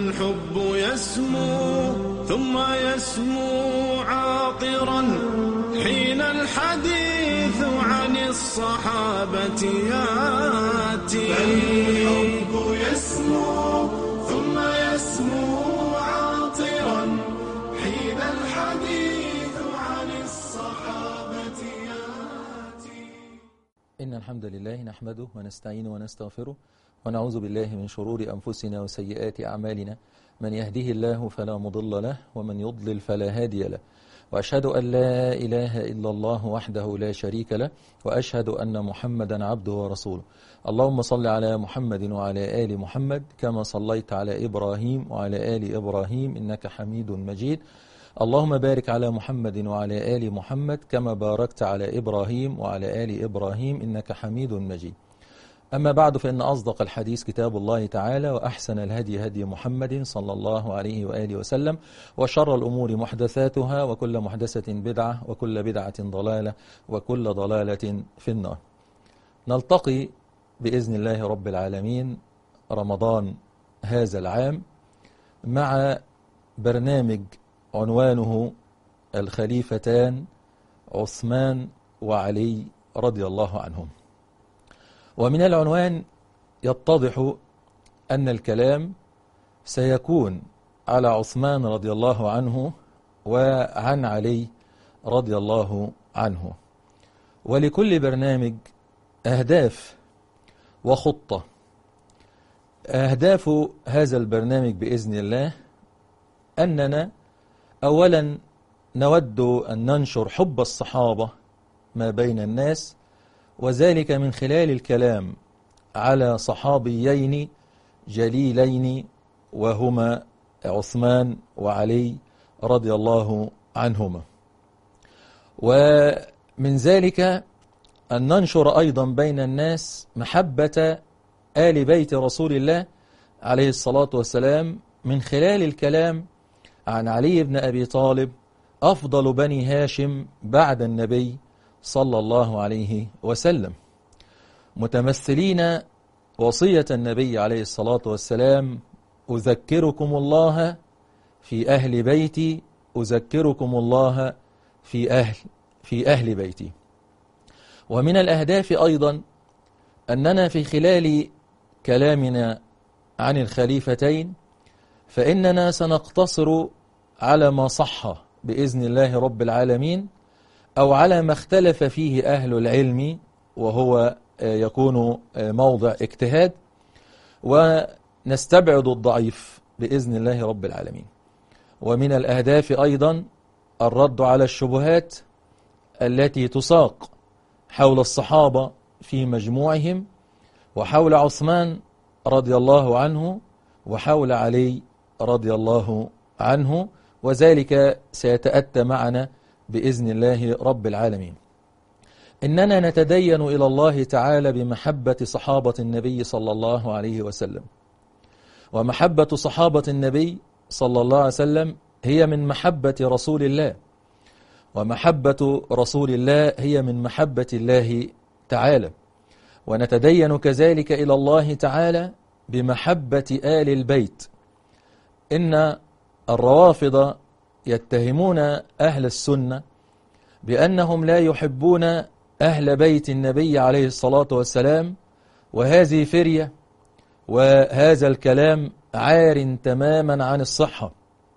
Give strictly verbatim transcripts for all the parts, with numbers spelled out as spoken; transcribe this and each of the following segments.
الحب يسمو ثم يسمو عاطرا حين الحديث عن الصحابة ياتي. الحب يسمو ثم يسمو عاطرا حين الحديث عن الصحابة ياتي. إن الحمد لله نحمده ونستعينه ونستغفره ونعوذ بالله من شرور أنفسنا وسيئات أعمالنا، من يهده الله فلا مضل له ومن يضلل فلا هادي له، وأشهد أن لا إله إلا الله وحده لا شريك له، وأشهد أن محمدا عبده ورسوله. اللهم صل على محمد وعلى آل محمد كما صليت على إبراهيم وعلى آل إبراهيم إنك حميد مجيد. اللهم بارك على محمد وعلى آل محمد كما باركت على إبراهيم وعلى آل إبراهيم إنك حميد مجيد. أما بعد، فإن أصدق الحديث كتاب الله تعالى، وأحسن الهدي هدي محمد صلى الله عليه وآله وسلم، وشر الأمور محدثاتها، وكل محدثة بدعة، وكل بدعة ضلالة، وكل ضلالة في النار. نلتقي بإذن الله رب العالمين رمضان هذا العام مع برنامج عنوانه الخليفتان عثمان وعلي رضي الله عنهم. ومن العنوان يتضح أن الكلام سيكون على عثمان رضي الله عنه وعن علي رضي الله عنه، ولكل برنامج أهداف وخطة. أهداف هذا البرنامج بإذن الله أننا أولا نود أن ننشر حب الصحابة ما بين الناس، وذلك من خلال الكلام على صحابيين جليلين وهما عثمان وعلي رضي الله عنهما. ومن ذلك أن ننشر أيضا بين الناس محبة آل بيت رسول الله عليه الصلاة والسلام من خلال الكلام عن علي بن أبي طالب أفضل بني هاشم بعد النبي صلى الله عليه وسلم، متمثلين وصية النبي عليه الصلاة والسلام: أذكركم الله في أهل بيتي، أذكركم الله في أهل في أهل بيتي. ومن الأهداف أيضا أننا في خلال كلامنا عن الخليفتين فإننا سنقتصر على ما صح بإذن الله رب العالمين، أو على ما اختلف فيه أهل العلم وهو يكون موضع اجتهاد، ونستبعد الضعيف بإذن الله رب العالمين. ومن الأهداف أيضا الرد على الشبهات التي تساق حول الصحابة في مجموعهم، وحول عثمان رضي الله عنه، وحول علي رضي الله عنه، وذلك سيتأتى معنا بإذن الله رب العالمين. إننا نتدين إلى الله تعالى بمحبة صحابة النبي صلى الله عليه وسلم، ومحبة صحابة النبي صلى الله عليه وسلم هي من محبة رسول الله، ومحبة رسول الله هي من محبة الله تعالى. ونتدين كذلك إلى الله تعالى بمحبة آل البيت. إن الروافض يتهمون أهل السنة بأنهم لا يحبون أهل بيت النبي عليه الصلاة والسلام، وهذه فرية، وهذا الكلام عار تماما عن الصحة.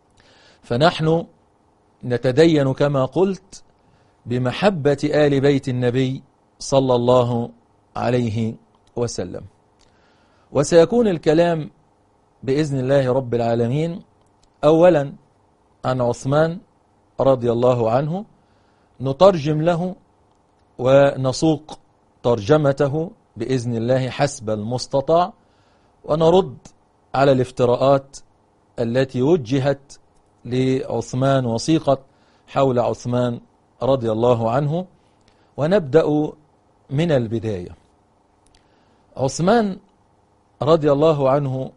فنحن نتدين كما قلت بمحبة آل بيت النبي صلى الله عليه وسلم. وسيكون الكلام بإذن الله رب العالمين أولا عن عثمان رضي الله عنه، نترجم له ونسوق ترجمته بإذن الله حسب المستطاع، ونرد على الافتراءات التي وجهت لعثمان وسيقت حول عثمان رضي الله عنه. ونبدأ من البداية. عثمان رضي الله عنه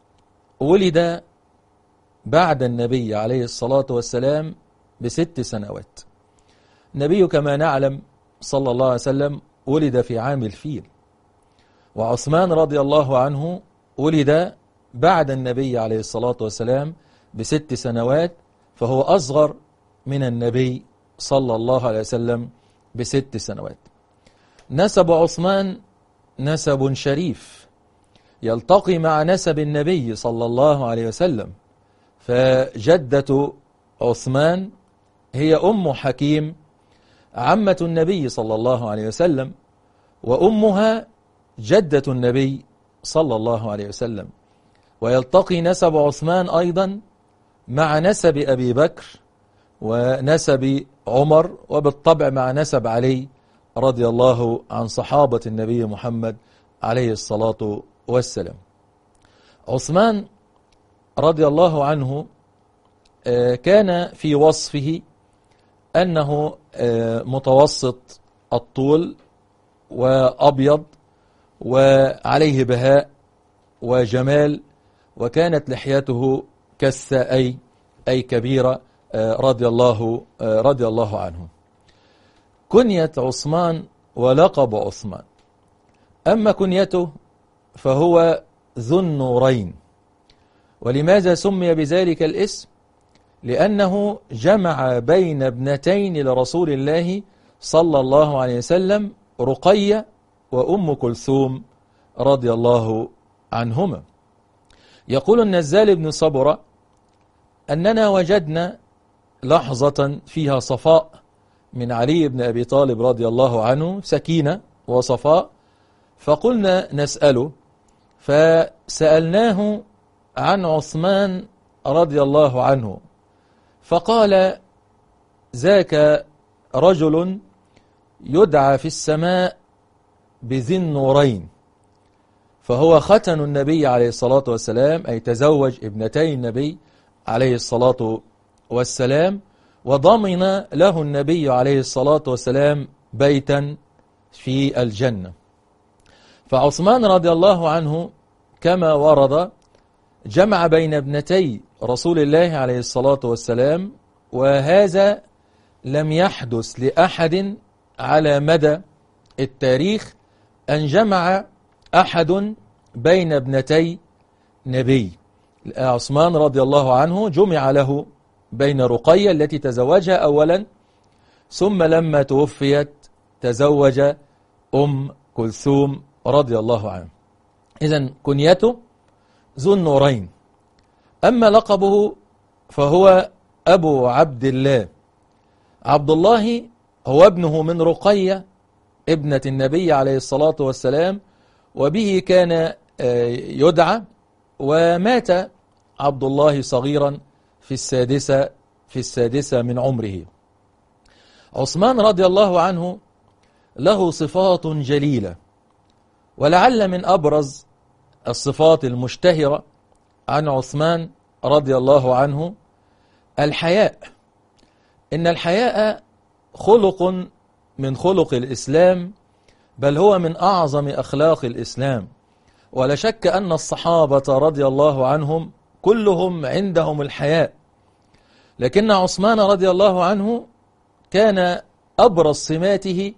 ولد بعد النبي عليه الصلاة والسلام بست سنوات. النبي كما نعلم صلى الله عليه وسلم ولد في عام الفيل، وعثمان رضي الله عنه ولد بعد النبي عليه الصلاة والسلام بست سنوات، فهو أصغر من النبي صلى الله عليه وسلم بست سنوات. نسب عثمان نسب شريف يلتقي مع نسب النبي صلى الله عليه وسلم، فجدة عثمان هي أم حكيم عمة النبي صلى الله عليه وسلم، وأمها جدة النبي صلى الله عليه وسلم. ويلتقي نسب عثمان أيضا مع نسب أبي بكر ونسب عمر، وبالطبع مع نسب علي رضي الله عن صحابة النبي محمد عليه الصلاة والسلام. عثمان رضي الله عنه كان في وصفه أنه متوسط الطول وأبيض وعليه بهاء وجمال، وكانت لحيته كالسائي أي كبيرة رضي الله رضي الله عنه. كنية عثمان ولقب عثمان. أما كنيته فهو ذو النورين. ولماذا سمي بذلك الاسم؟ لأنه جمع بين ابنتين لرسول الله صلى الله عليه وسلم، رقية وأم كلثوم رضي الله عنهما. يقول النزال بن صبرة أننا وجدنا لحظة فيها صفاء من علي بن أبي طالب رضي الله عنه، سكينة وصفاء، فقلنا نسأله، فسألناه عن عثمان رضي الله عنه، فقال: ذاك رجل يدعى في السماء بذي النورين، فهو ختن النبي عليه الصلاة والسلام، أي تزوج ابنتي النبي عليه الصلاة والسلام، وضمن له النبي عليه الصلاة والسلام بيتا في الجنة. فعثمان رضي الله عنه كما ورد جمع بين ابنتي رسول الله عليه الصلاة والسلام، وهذا لم يحدث لأحد على مدى التاريخ أن جمع أحد بين ابنتي نبي. عثمان رضي الله عنه جمع له بين رقية التي تزوجها أولا، ثم لما توفيت تزوج أم كلثوم رضي الله عنه. إذن كنيته ذو النورين. أما لقبه فهو أبو عبد الله. عبد الله هو ابنه من رقية ابنة النبي عليه الصلاة والسلام، وبه كان يدعى، ومات عبد الله صغيرا في السادسة في السادسة من عمره. عثمان رضي الله عنه له صفات جليلة، ولعل من أبرز الصفات المشتهرة عن عثمان رضي الله عنه الحياء. إن الحياء خلق من خلق الإسلام، بل هو من أعظم أخلاق الإسلام، ولا شك أن الصحابة رضي الله عنهم كلهم عندهم الحياء، لكن عثمان رضي الله عنه كان أبرز سماته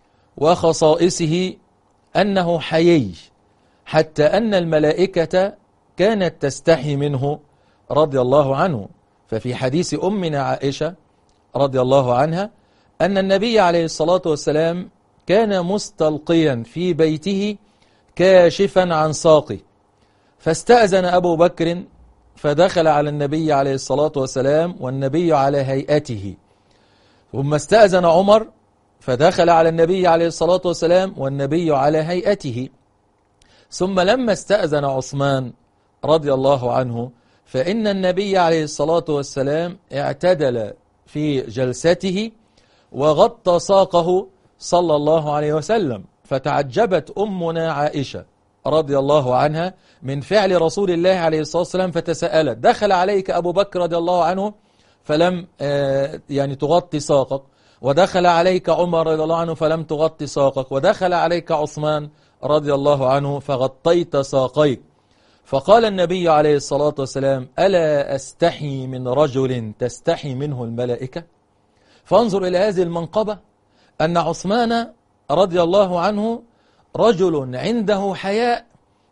وخصائصه أنه حيي، حتى أن الملائكة كانت تستحي منه رضي الله عنه. ففي حديث أمنا عائشة رضي الله عنها أن النبي عليه الصلاة والسلام كان مستلقيا في بيته كاشفا عن ساقه، فاستأذن أبو بكر فدخل على النبي عليه الصلاة والسلام والنبي على هيئته، ثم استأذن عمر فدخل على النبي عليه الصلاة والسلام والنبي على هيئته، ثم لما استأذن عثمان رضي الله عنه فإن النبي عليه الصلاة والسلام اعتدل في جلسته وغطى ساقه صلى الله عليه وسلم، فتعجبت أمنا عائشة رضي الله عنها من فعل رسول الله عليه الصلاة والسلام، فتساءلت: دخل عليك أبو بكر رضي الله عنه فلم يعني تغطي ساقك، ودخل عليك عمر رضي الله عنه فلم تغطي ساقك، ودخل عليك عثمان رضي الله عنه فغطيت ساقيك. فقال النبي عليه الصلاة والسلام: ألا أستحي من رجل تستحي منه الملائكة؟ فانظر إلى هذه المنقبة، أن عثمان رضي الله عنه رجل عنده حياء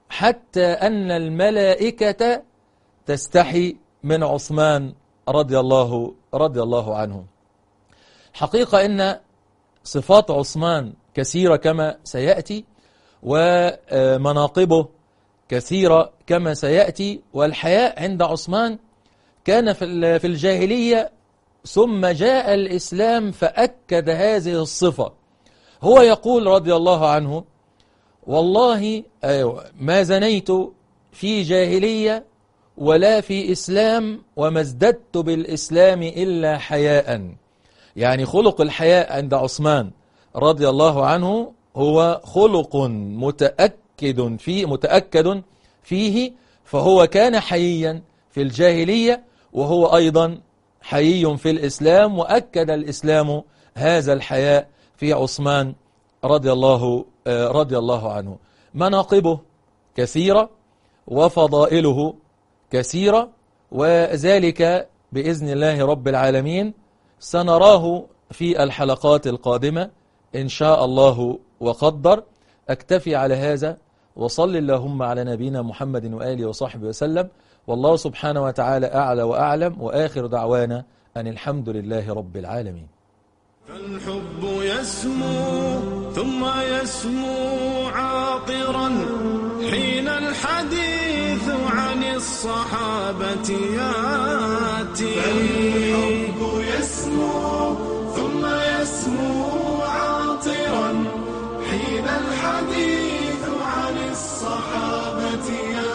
حتى أن الملائكة تستحي من عثمان رضي الله رضي الله عنه. حقيقة أن صفات عثمان كثيرة كما سيأتي، ومناقبه كثيرة كما سيأتي. والحياء عند عثمان كان في الجاهلية، ثم جاء الإسلام فأكد هذه الصفة. هو يقول رضي الله عنه: والله ما زنيت في جاهلية ولا في إسلام، وما ازددت بالإسلام إلا حياء. يعني خلق الحياء عند عثمان رضي الله عنه هو خلق متأكد فيه متأكد فيه، فهو كان حييا في الجاهلية وهو أيضا حيي في الإسلام، وأكد الإسلام هذا الحياء في عثمان رضي الله رضي الله عنه. مناقبه كثيرة وفضائله كثيرة، وذلك بإذن الله رب العالمين سنراه في الحلقات القادمة إن شاء الله وقدر. أكتفي على هذا، وصل اللهم على نبينا محمد وآله وصحبه وسلم، والله سبحانه وتعالى أعلى وأعلم، وآخر دعوانا أن الحمد لله رب العالمين. فالحب يسمو ثم يسمو عاطرا حين الحديث عن الصحابة ياتي. فالحب يسمو ثم يسمو عاطرا حين الحديث عن الصحابة ياتي.